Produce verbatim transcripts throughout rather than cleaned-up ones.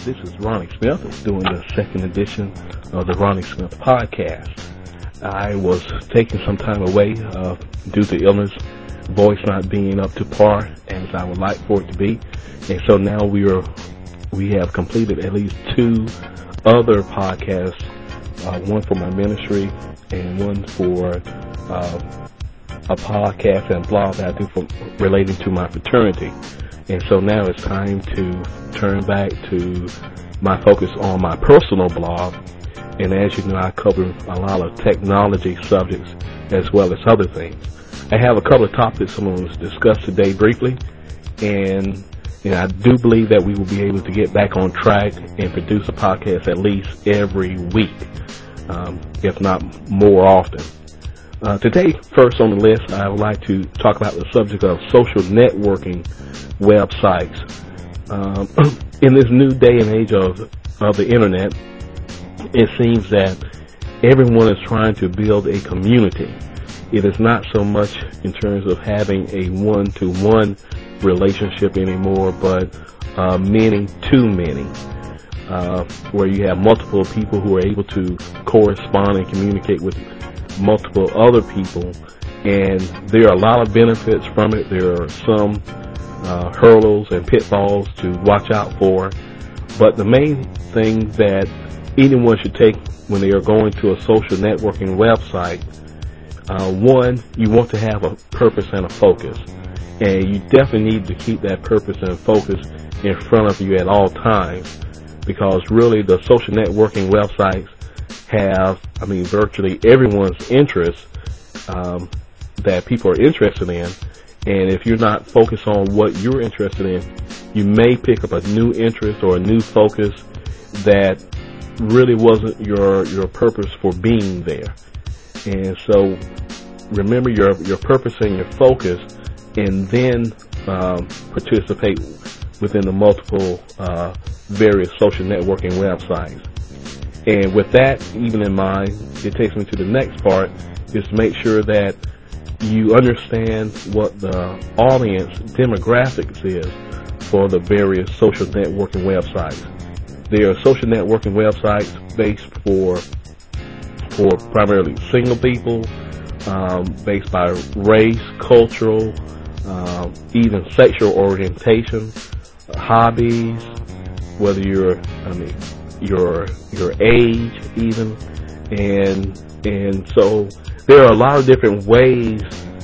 This is Ronnie Smith doing the second edition of the Ronnie Smith podcast. I was taking some time away uh, due to illness, voice not being up to par as I would like for it to be, and so now we are we have completed at least two other podcasts, uh, one for my ministry and one for uh, a podcast and blog that I do for, relating to my fraternity. And so now it's time to turn back to my focus on my personal blog. And as you know, I cover a lot of technology subjects as well as other things. I have a couple of topics I'm going to discuss today briefly. And, and I do believe that we will be able to get back on track and produce a podcast at least every week, um, if not more often. Uh, today, first on the list, I would like to talk about the subject of social networking websites. Um, in this new day and age of of the internet, it seems that everyone is trying to build a community. It is not so much in terms of having a one-to-one relationship anymore, but uh, many to many, uh, where you have multiple people who are able to correspond and communicate with multiple other people, and there are a lot of benefits from it. There are some uh, hurdles and pitfalls to watch out for, but the main thing that anyone should take when they are going to a social networking website, uh, one, you want to have a purpose and a focus, and you definitely need to keep that purpose and focus in front of you at all times, because really the social networking websites have, I mean, virtually everyone's interest um, that people are interested in, and if you're not focused on what you're interested in, you may pick up a new interest or a new focus that really wasn't your your purpose for being there. And so remember your your purpose and your focus, and then um, participate within the multiple uh, various social networking websites. And with that even in mind, it takes me to the next part, is to make sure that you understand what the audience demographics is for the various social networking websites. There are social networking websites based for for primarily single people, um, based by race, cultural, um, even sexual orientation, hobbies, whether you're, I mean, your your age even, and and so there are a lot of different ways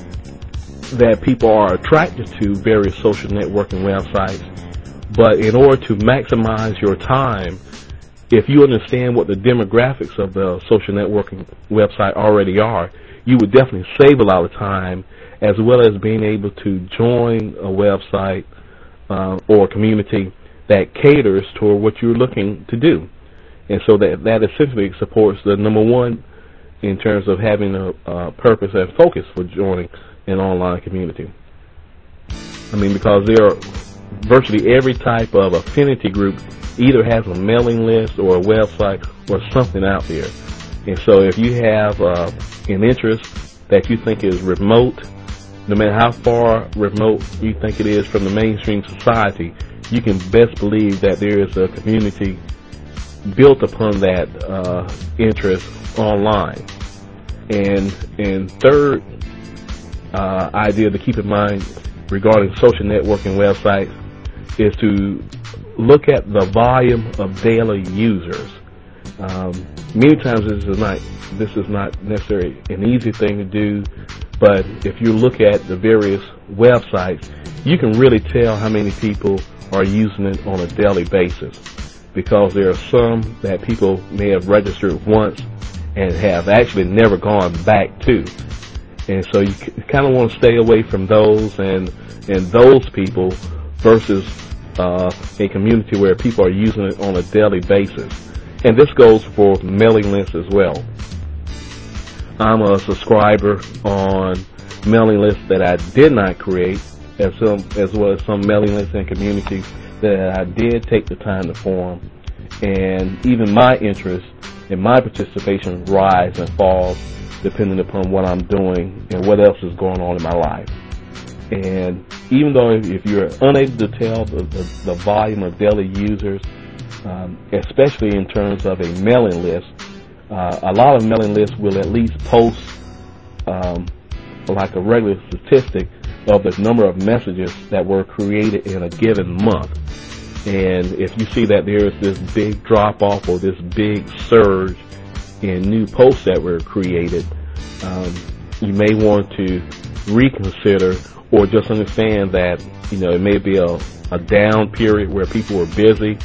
that people are attracted to various social networking websites. But in order to maximize your time, if you understand what the demographics of the social networking website already are, you would definitely save a lot of time, as well as being able to join a website uh, or a community that caters toward what you're looking to do. And so that, that essentially supports the number one in terms of having a, a purpose and focus for joining an online community. I mean, because there are virtually every type of affinity group either has a mailing list or a website or something out there. And so if you have uh, an interest that you think is remote, no matter how far remote you think it is from the mainstream society, you can best believe that there is a community built upon that uh, interest online. And and third uh, idea to keep in mind regarding social networking websites is to look at the volume of daily users. Um, many times this is not this is not necessarily an easy thing to do, but if you look at the various websites, you can really tell how many people are using it on a daily basis, because there are some that people may have registered once and have actually never gone back to. And so you kind of want to stay away from those and and those people versus uh, a community where people are using it on a daily basis. And this goes for mailing lists as well. I'm a subscriber on mailing lists that I did not create, as some as well as some mailing lists and communities that I did take the time to form. And even my interest and my participation rise and falls depending upon what I'm doing and what else is going on in my life. And even though if you're unable to tell the, the, the volume of daily users, um, especially in terms of a mailing list. Uh, a lot of mailing lists will at least post um, like a regular statistic of the number of messages that were created in a given month. And if you see that there's this big drop-off or this big surge in new posts that were created, um, you may want to reconsider or just understand that, you know, it may be a, a down period where people were busy,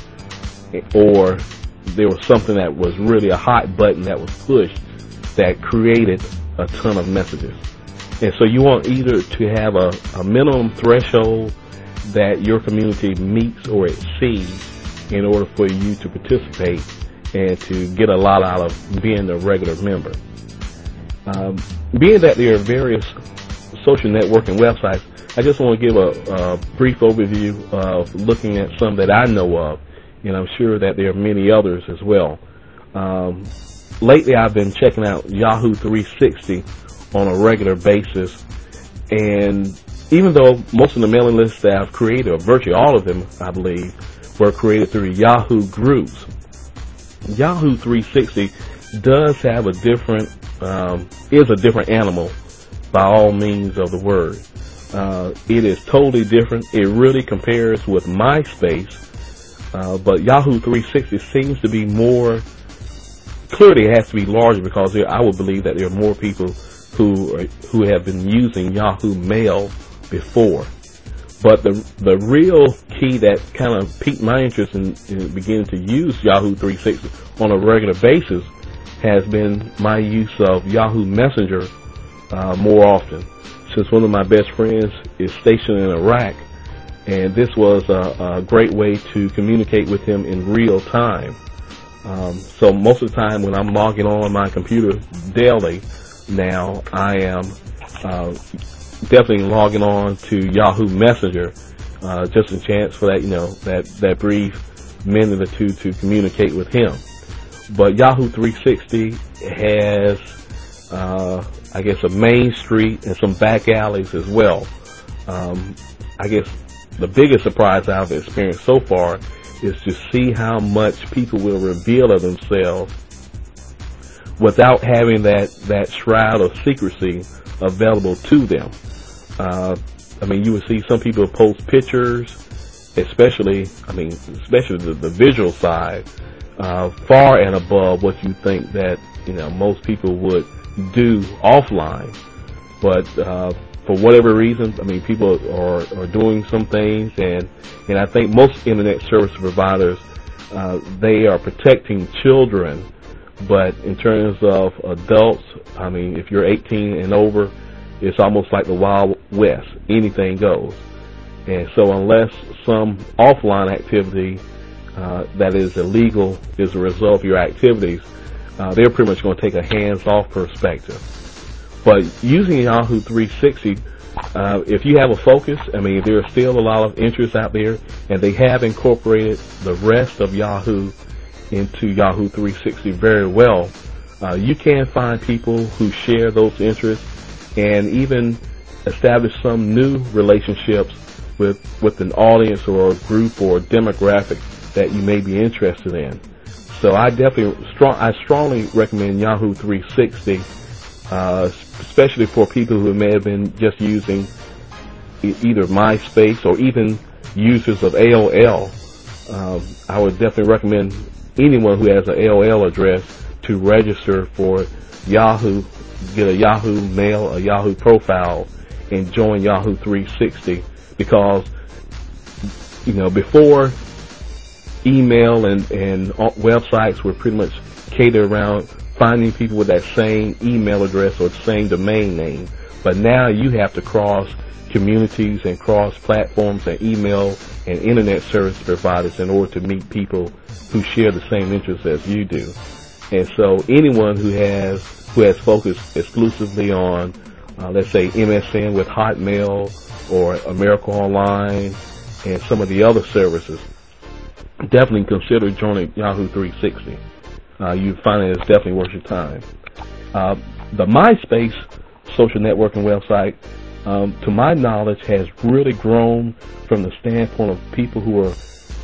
or there was something that was really a hot button that was pushed that created a ton of messages. And so you want either to have a, a minimum threshold that your community meets or exceeds in order for you to participate and to get a lot out of being a regular member. Um, being that there are various social networking websites, I just want to give a, a brief overview of looking at some that I know of, and I'm sure that there are many others as well. Um, lately I've been checking out Yahoo three sixty on a regular basis, and even though most of the mailing lists that I've created, or virtually all of them, I believe, were created through Yahoo groups, Yahoo three sixty does have a different, um, is a different animal by all means of the word. Uh, it is totally different. It really compares with MySpace, uh, but Yahoo three sixty seems to be more, clearly it has to be larger because there, I would believe that there are more people who are, who have been using Yahoo Mail before. But the the real key that kind of piqued my interest in, in beginning to use Yahoo three sixty on a regular basis has been my use of Yahoo Messenger uh, more often. Since one of my best friends is stationed in Iraq, and this was a, a great way to communicate with him in real time. Um, so most of the time when I'm logging on my computer daily now, I am uh, definitely logging on to Yahoo Messenger, uh, just a chance for that, you know, that, that brief minute or two to communicate with him. But Yahoo three sixty has, uh, I guess, a main street and some back alleys as well. Um, I guess the biggest surprise I've experienced so far is to see how much people will reveal of themselves without having that, that shroud of secrecy available to them. Uh, I mean, you would see some people post pictures, especially, I mean, especially the, the visual side, uh, far and above what you think that, you know, most people would do offline. But, uh, for whatever reason, I mean, people are, are doing some things, and, and I think most internet service providers, uh, they are protecting children, but in terms of adults, I mean, if you're eighteen and over, it's almost like the Wild West. Anything goes. And so unless some offline activity uh, that is illegal is a result of your activities, uh, they're pretty much going to take a hands-off perspective. But using Yahoo three sixty, uh, if you have a focus, I mean, there are still a lot of interest out there, and they have incorporated the rest of Yahoo into Yahoo three sixty very well. Uh, you can find people who share those interests and even establish some new relationships with, with an audience or a group or a demographic that you may be interested in. So I definitely, strong, I strongly recommend Yahoo three sixty, uh, especially for people who may have been just using e- either MySpace or even users of A O L. Um, I would definitely recommend anyone who has an A O L address to register for Yahoo, get a Yahoo Mail, a Yahoo profile, and join Yahoo three sixty, because, you know, before email and, and websites were pretty much catered around finding people with that same email address or the same domain name. But now you have to cross communities and cross platforms and email and internet service providers in order to meet people who share the same interests as you do. And so anyone who has who has focused exclusively on, uh, let's say, M S N with Hotmail or America Online and some of the other services, definitely consider joining Yahoo three sixty. Uh, you find it is definitely worth your time. Uh, the MySpace social networking website, um, to my knowledge, has really grown from the standpoint of people who are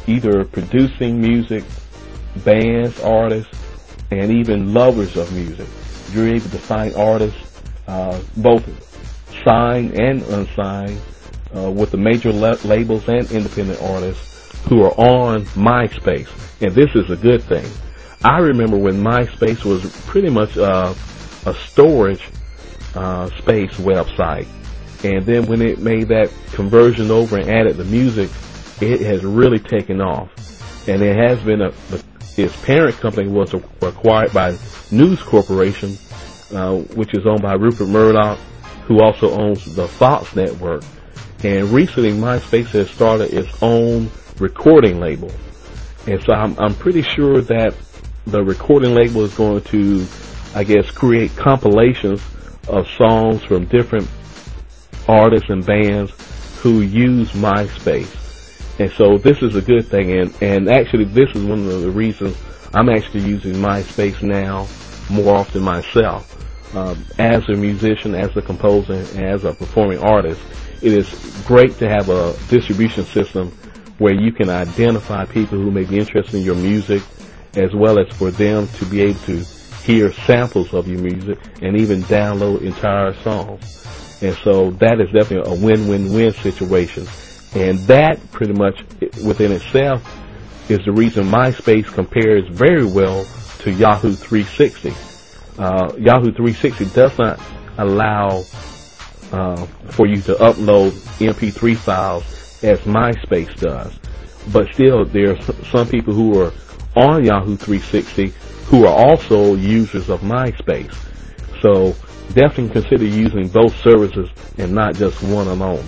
either producing music, bands, artists, and even lovers of music. You're able to find artists, uh, both signed and unsigned, uh, with the major la- labels and independent artists who are on MySpace. And this is a good thing. I remember when MySpace was pretty much uh, a storage uh, space website. And then when it made that conversion over and added the music, it has really taken off. And it has been a, its parent company was acquired by News Corporation, uh, which is owned by Rupert Murdoch, who also owns the Fox network. And recently MySpace has started its own recording label. And so I'm, I'm pretty sure that the recording label is going to, I guess, create compilations of songs from different artists and bands who use MySpace. And so this is a good thing, and, and actually this is one of the reasons I'm actually using MySpace now more often myself. Um, as a musician, as a composer, and as a performing artist, it is great to have a distribution system where you can identify people who may be interested in your music, as well as for them to be able to hear samples of your music and even download entire songs. And so that is definitely a win-win-win situation. And that pretty much within itself is the reason MySpace compares very well to Yahoo three sixty. Uh, Yahoo three sixty does not allow uh, for you to upload M P three files as MySpace does. But still, there are some people who are on Yahoo three sixty who are also users of MySpace. So definitely consider using both services and not just one alone.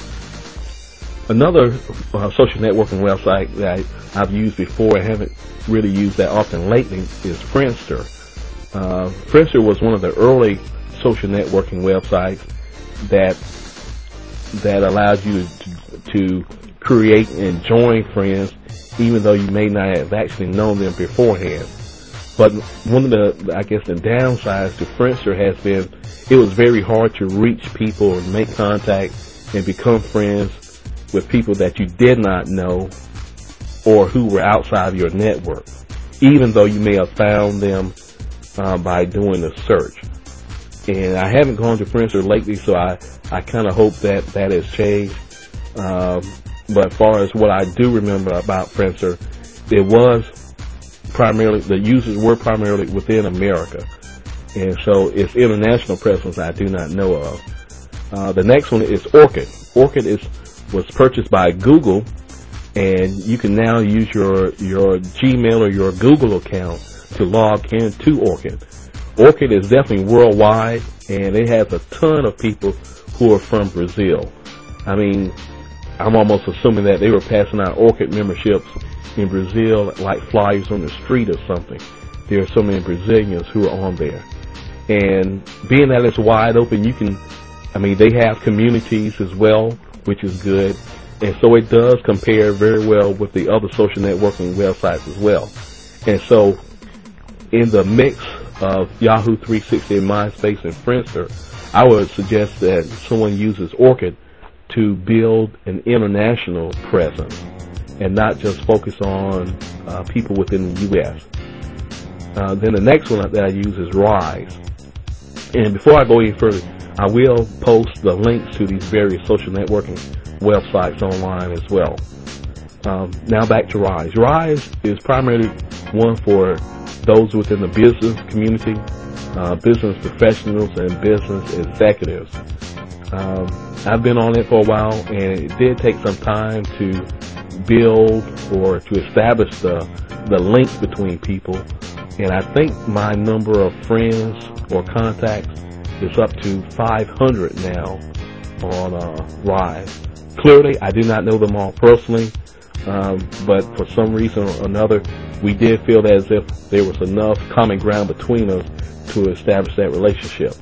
Another uh, social networking website that I, I've used before and haven't really used that often lately is Friendster. Uh, Friendster was one of the early social networking websites that that allows you to, to create and join friends even though you may not have actually known them beforehand. But one of the, I guess, the downsides to Friendster has been it was very hard to reach people and make contact and become friends with people that you did not know or who were outside of your network, even though you may have found them uh, by doing a search. And I haven't gone to Friendster lately, so I, I kind of hope that that has changed. Um, but as far as what I do remember about Friendster, it was primarily, the users were primarily within America. And so its international presence I do not know of. Uh, the next one is Orkut. Orkut is was purchased by Google, and you can now use your your Gmail or your Google account to log into Orkut. Orkut is definitely worldwide, and it has a ton of people who are from Brazil. I mean, I'm almost assuming that they were passing out Orkut memberships in Brazil like flyers on the street or something. There are so many Brazilians who are on there. And being that it's wide open, you can, I mean, they have communities as well, which is good. And so it does compare very well with the other social networking websites as well. And so in the mix of Yahoo three sixty and MySpace and Friendster, I would suggest that someone uses Orkut to build an international presence and not just focus on uh, people within the U S. Uh, then the next one that I use is Rise. And before I go any further, I will post the links to these various social networking websites online as well. Um, now back to Rise. Rise is primarily one for those within the business community, uh, business professionals, and business executives. Um, I've been on it for a while, and it did take some time to build or to establish the the link between people. And I think my number of friends or contacts is up to five hundred now on uh, Rise. Clearly, I do not know them all personally, um, but for some reason or another, we did feel as if there was enough common ground between us to establish that relationship.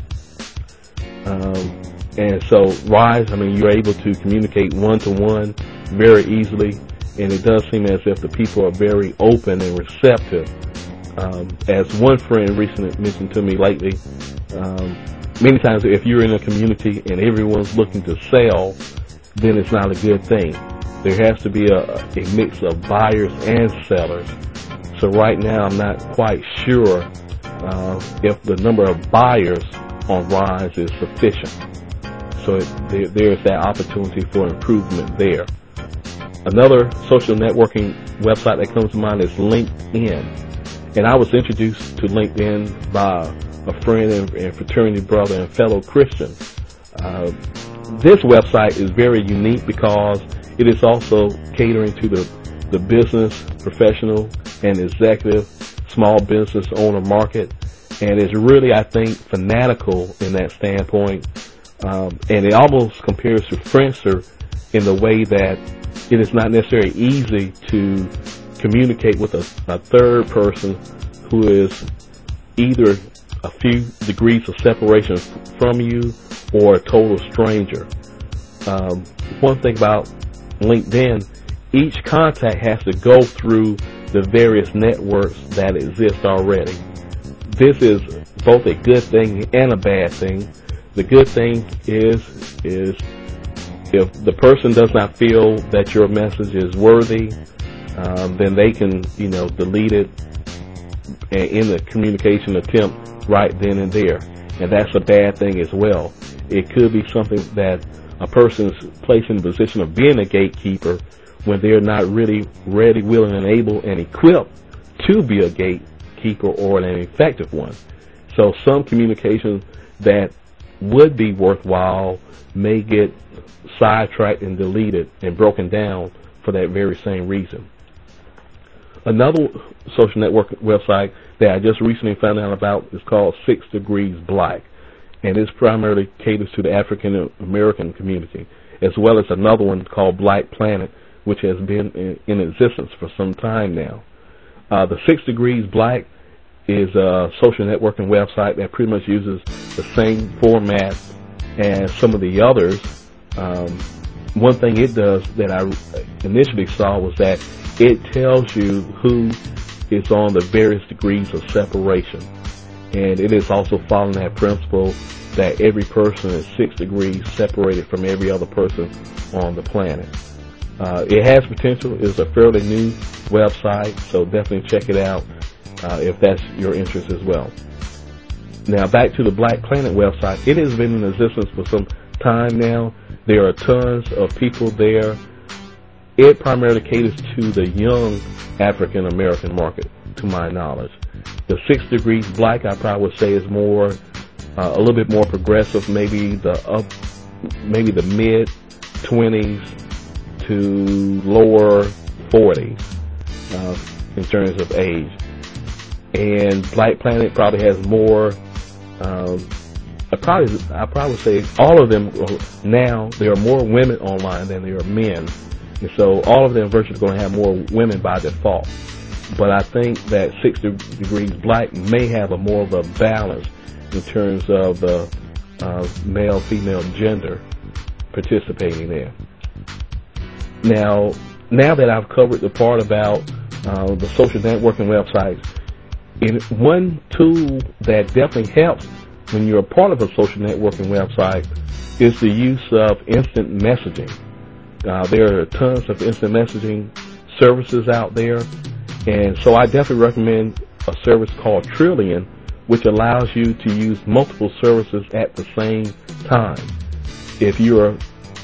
Um, and so Rise, I mean, you're able to communicate one-to-one very easily, and it does seem as if the people are very open and receptive. Um, as one friend recently mentioned to me lately, um, many times if you're in a community and everyone's looking to sell, then it's not a good thing. there has to be a, a mix of buyers and sellers. So right now, I'm not quite sure uh, if the number of buyers on Rise is sufficient. So it, there, there's that opportunity for improvement there. Another social networking website that comes to mind is LinkedIn. And I was introduced to LinkedIn by a friend and, and fraternity brother and fellow Christian. Uh, this website is very unique because it is also catering to the, the business, professional, and executive small business owner market. And it's really, I think, fanatical in that standpoint. Um, and it almost compares to Friendster in the way that it is not necessarily easy to communicate with a, a third person who is either a few degrees of separation from you or a total stranger. Um, one thing about LinkedIn, each contact has to go through the various networks that exist already. This is both a good thing and a bad thing. The good thing is, is if the person does not feel that your message is worthy, um, then they can, you know, delete it in the communication attempt right then and there. And that's a bad thing as well. It could be something that a person is placed in the position of being a gatekeeper when they're not really ready, willing, and able and equipped to be a gatekeeper or an effective one. So some communication that would be worthwhile may get sidetracked and deleted and broken down for that very same reason. Another social network website that I just recently found out about is called Six Degrees Black, and this primarily caters to the African American community, as well as another one called Black Planet, which has been in, in existence for some time now. Uh, the Six Degrees Black is a social networking website that pretty much uses the same format as some of the others. Um, one thing it does that I initially saw was that it tells you who is on the various degrees of separation. And it is also following that principle that every person is six degrees separated from every other person on the planet. Uh, it has potential. It's a fairly new website, so definitely check it out uh, if that's your interest as well. Now back to the Black Planet website. It has been in existence for some time now. There are tons of people there. It primarily caters to the young African American market, to my knowledge. The Six Degrees Black, I probably would say, is more, uh, a little bit more progressive, maybe the up, maybe the mid twenties to lower forties uh, in terms of age. And Black Planet probably has more. Um, I probably, I probably say all of them now. There are more women online than there are men. And so all of them virtually going to have more women by default. But I think that Six Degrees Black may have a more of a balance in terms of the uh, male-female gender participating there. Now, now that I've covered the part about uh, the social networking websites, in one tool that definitely helps when you're a part of a social networking website is the use of instant messaging. Uh, there are tons of instant messaging services out there, and so I definitely recommend a service called Trillian, which allows you to use multiple services at the same time. If you're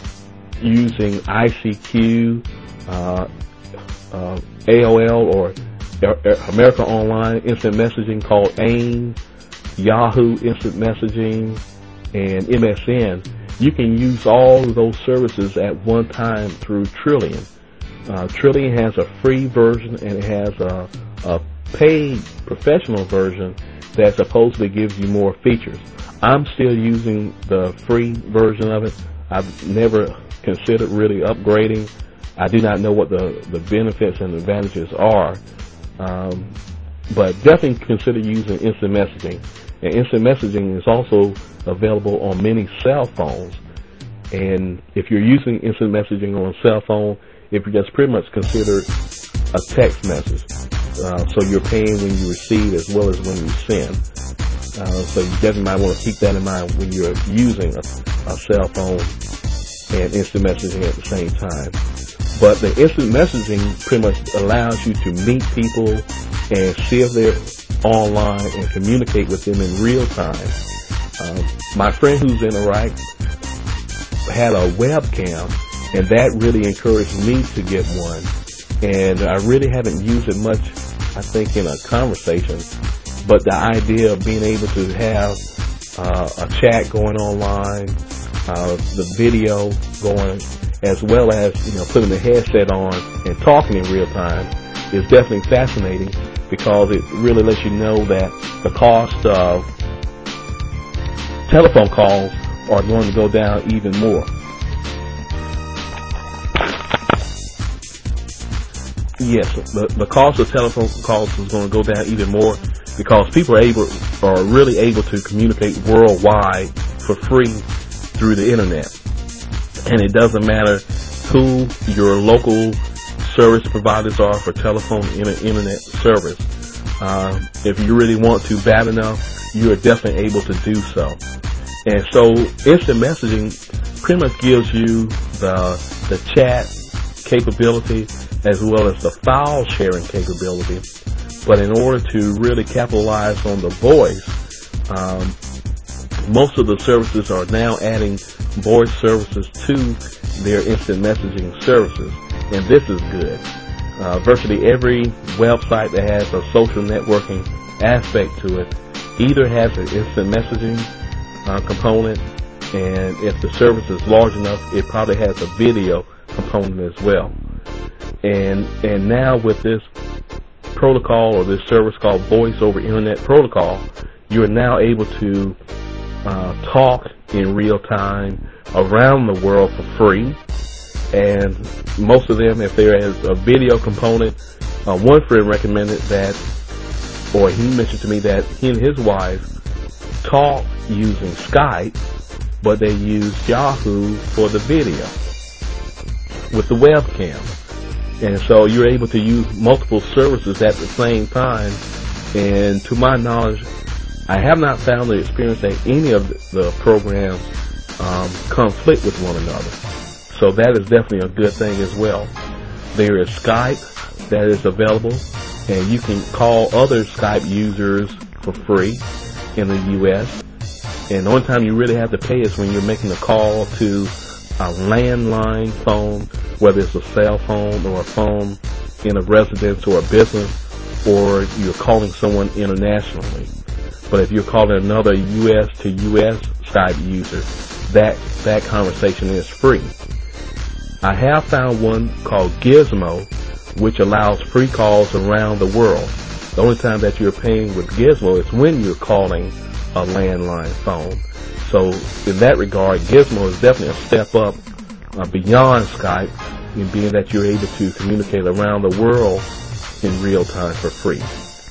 using I C Q, uh, uh, A O L, or America Online Instant Messaging called AIM, Yahoo Instant Messaging, and M S N, you can use all of those services at one time through Trillian. Uh, Trillian has a free version and it has a, a paid professional version that supposedly gives you more features. I'm still using the free version of it. I've never considered really upgrading. I do not know what the, the benefits and advantages are, um, but definitely consider using instant messaging. And instant messaging is also available on many cell phones. And if you're using instant messaging on a cell phone, it gets pretty much considered a text message. Uh, so you're paying when you receive as well as when you send. Uh, so you definitely might want to keep that in mind when you're using a, a cell phone and instant messaging at the same time. But the instant messaging pretty much allows you to meet people and see if they're online and communicate with them in real time. Um, my friend who's in Iraq had a webcam, and that really encouraged me to get one. And I really haven't used it much, I think, in a conversation. But the idea of being able to have uh, a chat going online, uh, the video going, as well as, you know, putting the headset on and talking in real time is definitely fascinating, because it really lets you know that the cost of telephone calls are going to go down even more. Yes, the, the cost of telephone calls is going to go down even more, because people are able, are really able to communicate worldwide for free through the internet. And it doesn't matter who your local service providers are for telephone and internet service. Uh, if you really want to bad enough, you are definitely able to do so. And so instant messaging pretty much gives you the the chat capability as well as the file sharing capability. But in order to really capitalize on the voice, um, most of the services are now adding voice services to their instant messaging services, and this is good. Uh, virtually every website that has a social networking aspect to it either has an instant messaging uh, component, and if the service is large enough, it probably has a video component as well. And and now with this protocol, or this service called Voice over Internet Protocol, you are now able to uh, talk in real time around the world for free. And most of them, if there is a video component, uh, one friend recommended that, or he mentioned to me that he and his wife talk using Skype, but they use Yahoo for the video with the webcam. And so you're able to use multiple services at the same time. And to my knowledge, I have not found the experience that any of the programs um, conflict with one another. So that is definitely a good thing as well. There is Skype that is available, and you can call other Skype users for free in the U S. And the only time you really have to pay is when you're making a call to a landline phone, whether it's a cell phone or a phone in a residence or a business, or you're calling someone internationally. But if you're calling another U S to U S Skype user, that that conversation is free. I have found one called Gizmo, which allows free calls around the world. The only time that you're paying with Gizmo is when you're calling a landline phone. So in that regard, Gizmo is definitely a step up uh, beyond Skype, in being that you're able to communicate around the world in real time for free.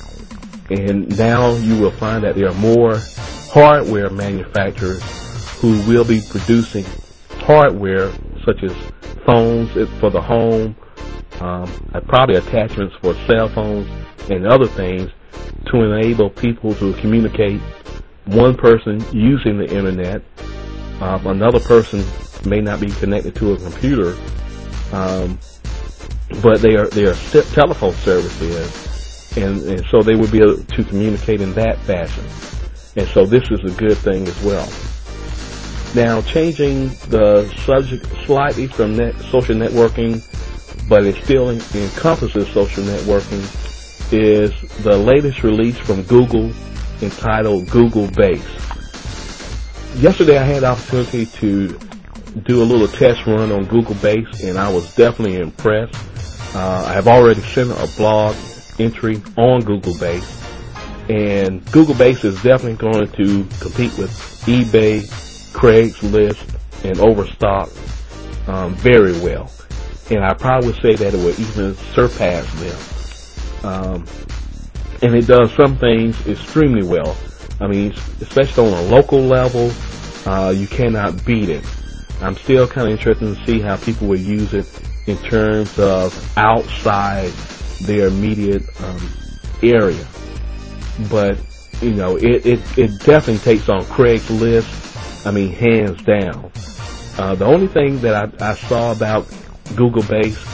And now you will find that there are more hardware manufacturers who will be producing hardware such as phones for the home, um, probably attachments for cell phones and other things, to enable people to communicate. One person using the internet, um, another person may not be connected to a computer, um, but they are they are telephone services, and, and so they would be able to communicate in that fashion. And so this is a good thing as well. Now, changing the subject slightly from net, social networking, but it still en- encompasses social networking, is the latest release from Google entitled Google Base. Yesterday I had the opportunity to do a little test run on Google Base, and I was definitely impressed. Uh, I have already sent a blog entry on Google Base, and Google Base is definitely going to compete with eBay, Craigslist, and Overstock um, very well. And I probably would say that it will even surpass them. Um, and it does some things extremely well. I mean, especially on a local level, uh, you cannot beat it. I'm still kind of interested to see how people will use it in terms of outside their immediate um, area. But, you know, it, it, it definitely takes on Craigslist, I mean, hands down. Uh, the only thing that I, I saw about Google Base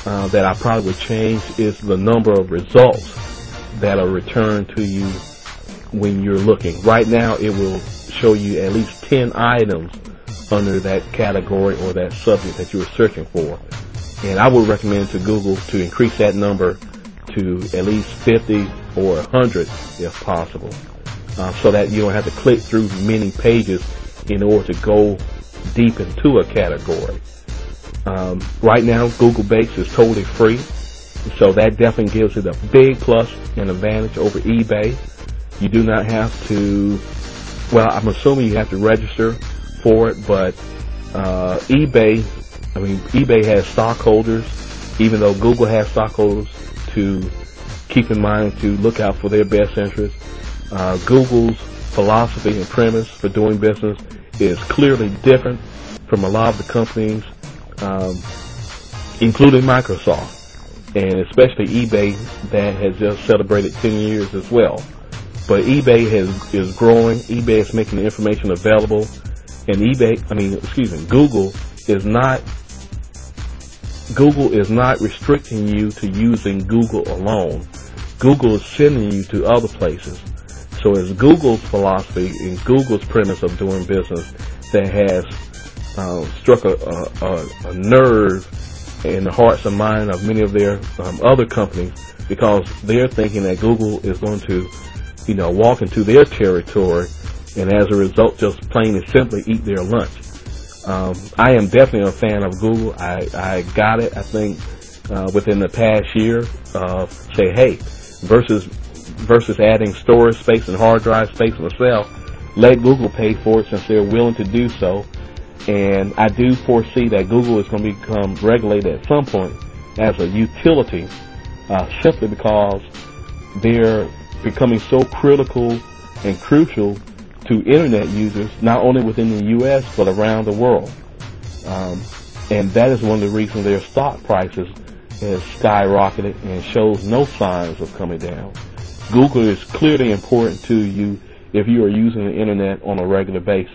uh, that I probably would change is the number of results that are returned to you when you're looking. Right now, it will show you at least ten items under that category or that subject that you are searching for. And I would recommend to Google to increase that number to at least fifty or one hundred if possible, uh, so that you don't have to click through many pages in order to go deep into a category. Um, right now, Google Base is totally free, so that definitely gives it a big plus and advantage over eBay. You do not have to, well, I'm assuming you have to register for it, but uh, eBay, I mean, eBay has stockholders, even though Google has stockholders to keep in mind to look out for their best interests. Uh, Google's philosophy and premise for doing business is clearly different from a lot of the companies, um, including Microsoft, and especially eBay that has just celebrated ten years as well. But eBay has, is growing. eBay is making the information available, and eBay, I mean, excuse me, Google is not, Google is not restricting you to using Google alone. Google is sending you to other places. So it's Google's philosophy and Google's premise of doing business that has uh, struck a, a, a nerve in the hearts and minds of many of their um, other companies, because they're thinking that Google is going to, you know, walk into their territory and as a result just plain and simply eat their lunch. Um, I am definitely a fan of Google. I, I got it, I think, uh, within the past year of say, hey, versus versus adding storage space and hard drive space myself, let Google pay for it since they're willing to do so. And I do foresee that Google is going to become regulated at some point as a utility, uh, simply because they're becoming so critical and crucial to internet users, not only within the U S but around the world. Um, and that is one of the reasons their stock prices has skyrocketed and shows no signs of coming down. Google is clearly important to you if you are using the internet on a regular basis.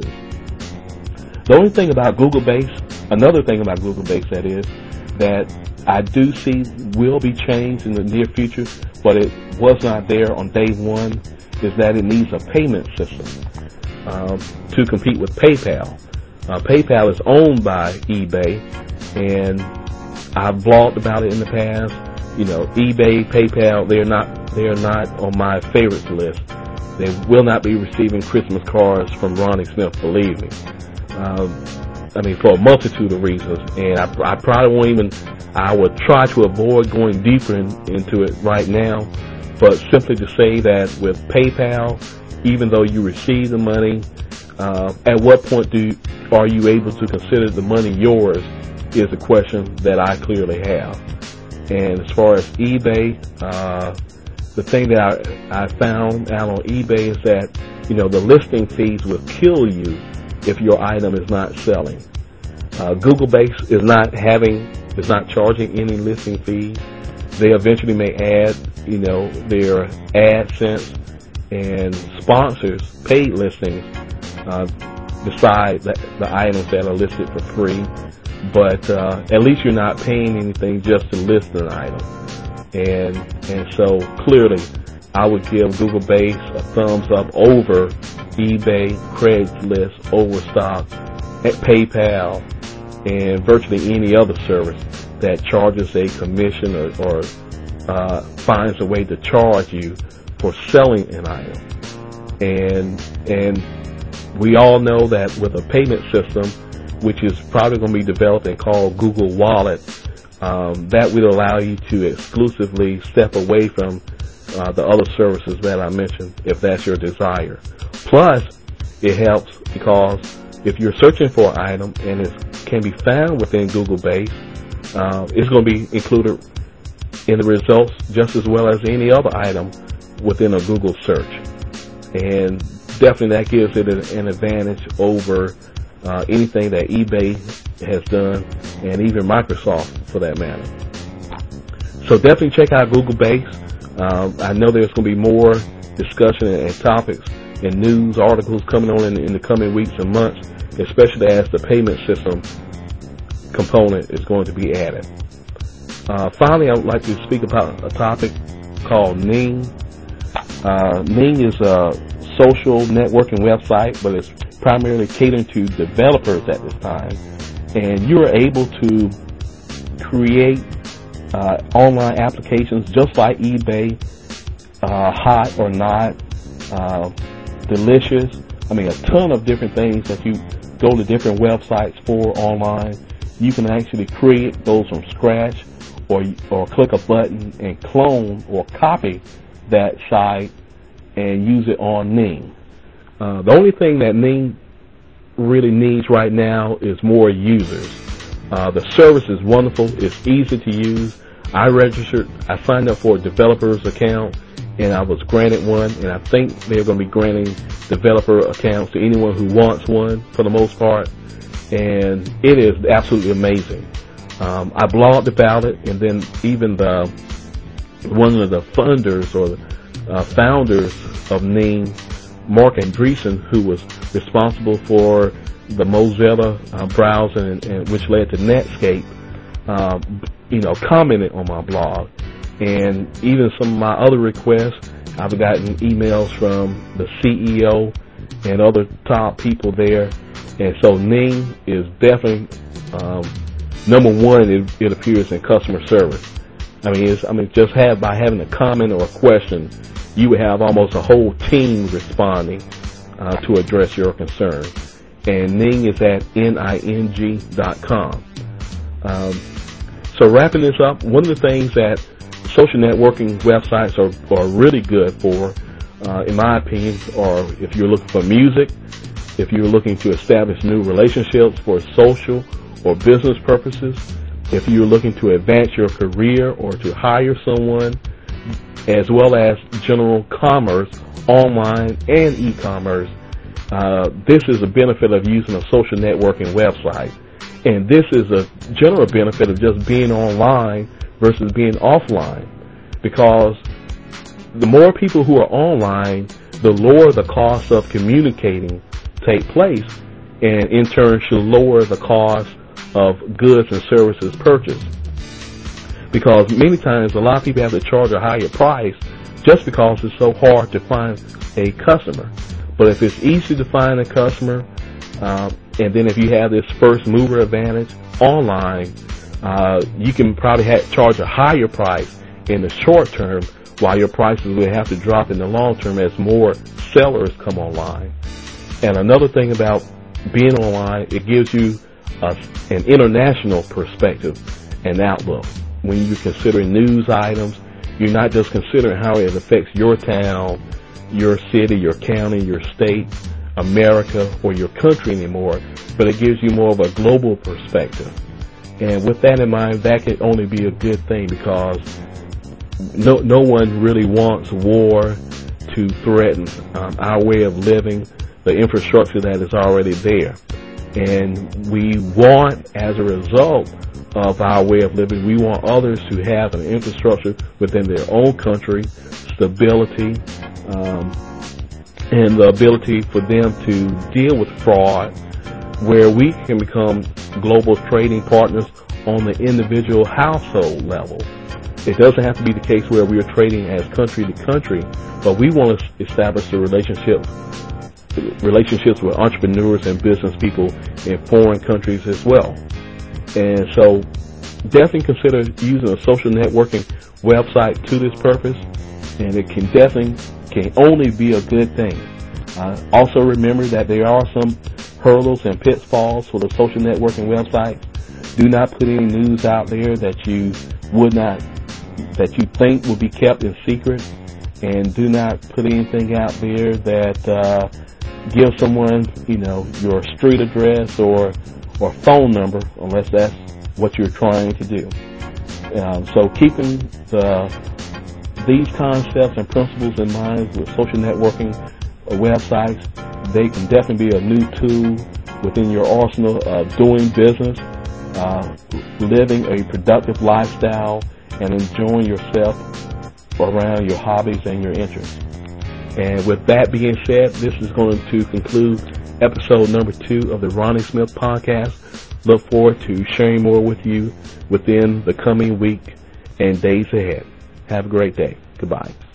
The only thing about Google Base, another thing about Google Base that is, that I do see will be changed in the near future, but it was not there on day one, is that it needs a payment system um, to compete with PayPal. Uh, PayPal is owned by eBay, and I've blogged about it in the past. You know, eBay, PayPal, they're not they're not on my favorites list. They will not be receiving Christmas cards from Ronnie Smith, believe me. Um, I mean, for a multitude of reasons, and I, I probably won't even, I would try to avoid going deeper in, into it right now, but simply to say that with PayPal, even though you receive the money, uh, at what point do you, are you able to consider the money yours is a question that I clearly have. And as far as eBay, uh, the thing that I, I found out on eBay is that, you know, the listing fees will kill you if your item is not selling. Uh, Google Base is not having, is not charging any listing fees. They eventually may add, you know, their AdSense and sponsors paid listings uh, beside the, the items that are listed for free. But uh, at least you're not paying anything just to list an item. And and so clearly, I would give Google Base a thumbs up over eBay, Craigslist, Overstock, PayPal, and virtually any other service that charges a commission or, or uh, finds a way to charge you for selling an item. And and we all know that with a payment system, which is probably going to be developed and called Google Wallet, um, that will allow you to exclusively step away from uh, the other services that I mentioned, if that's your desire. Plus, it helps because if you're searching for an item and it can be found within Google Base, uh, it's going to be included in the results just as well as any other item within a Google search. And definitely that gives it an advantage over uh, anything that eBay has done, and even Microsoft for that matter. So definitely check out Google Base. Um, I know there's going to be more discussion and, and topics and news articles coming on in, in the coming weeks and months, especially as the payment system component is going to be added. Uh, finally, I would like to speak about a topic called Ning. Uh, Ning is a social networking website, but it's primarily catering to developers at this time. And you are able to create uh, online applications just like eBay, uh, Hot or Not, uh, Delicious. I mean, a ton of different things that you go to different websites for online. You can actually create those from scratch, or or click a button and clone or copy that site and use it on Ning. Uh, the only thing that Ning really needs right now is more users. Uh, the service is wonderful. It's easy to use. I registered, I signed up for a developer's account, and I was granted one, and I think they're going to be granting developer accounts to anyone who wants one for the most part, and it is absolutely amazing. Um, I blogged about it, and then even the one of the funders or the uh, founders of Ning, Mark Andreessen, who was responsible for the Mozilla uh, browser, and, and which led to Netscape, uh, you know, commented on my blog. And even some of my other requests, I've gotten emails from the C E O and other top people there. And so Ning is definitely um, number one. It, it appears in customer service. I mean, it's, I mean, just have by having a comment or a question, you would have almost a whole team responding uh, to address your concern. And Ning is at ning dot com. Um, so wrapping this up, one of the things that social networking websites are, are really good for, uh, in my opinion, or if you're looking for music, if you're looking to establish new relationships for social or business purposes, if you're looking to advance your career or to hire someone, as well as general commerce, online and e-commerce, uh, this is a benefit of using a social networking website. And this is a general benefit of just being online versus being offline, because the more people who are online, the lower the cost of communicating take place, and in turn should lower the cost of goods and services purchased. Because many times a lot of people have to charge a higher price just because it's so hard to find a customer. But if it's easy to find a customer, uh, and then if you have this first mover advantage online, uh, you can probably have, charge a higher price in the short term, while your prices will have to drop in the long term as more sellers come online. And another thing about being online, it gives you a, an international perspective and outlook. When you're considering news items, you're not just considering how it affects your town, your city, your county, your state, America, or your country anymore, but it gives you more of a global perspective. And with that in mind, that can only be a good thing, because no no one really wants war to threaten um, our way of living, the infrastructure that is already there. And we want, as a result of our way of living, we want others to have an infrastructure within their own country, stability, um, and the ability for them to deal with fraud, where we can become global trading partners on the individual household level. It doesn't have to be the case where we are trading as country to country, but we want to establish a relationship relationships with entrepreneurs and business people in foreign countries as well. And so definitely consider using a social networking website to this purpose, and it can definitely can only be a good thing. Uh, also remember that there are some hurdles and pitfalls for the social networking website. Do not put any news out there that you would not, that you think will be kept in secret, and do not put anything out there that uh, give someone, you know, your street address or or phone number, unless that's what you're trying to do. Um, so keeping the these concepts and principles in mind with social networking uh, websites, they can definitely be a new tool within your arsenal of doing business, uh, living a productive lifestyle, and enjoying yourself around your hobbies and your interests. And with that being said, this is going to conclude episode number two of the Ronnie Smith Podcast. Look forward to sharing more with you within the coming week and days ahead. Have a great day. Goodbye.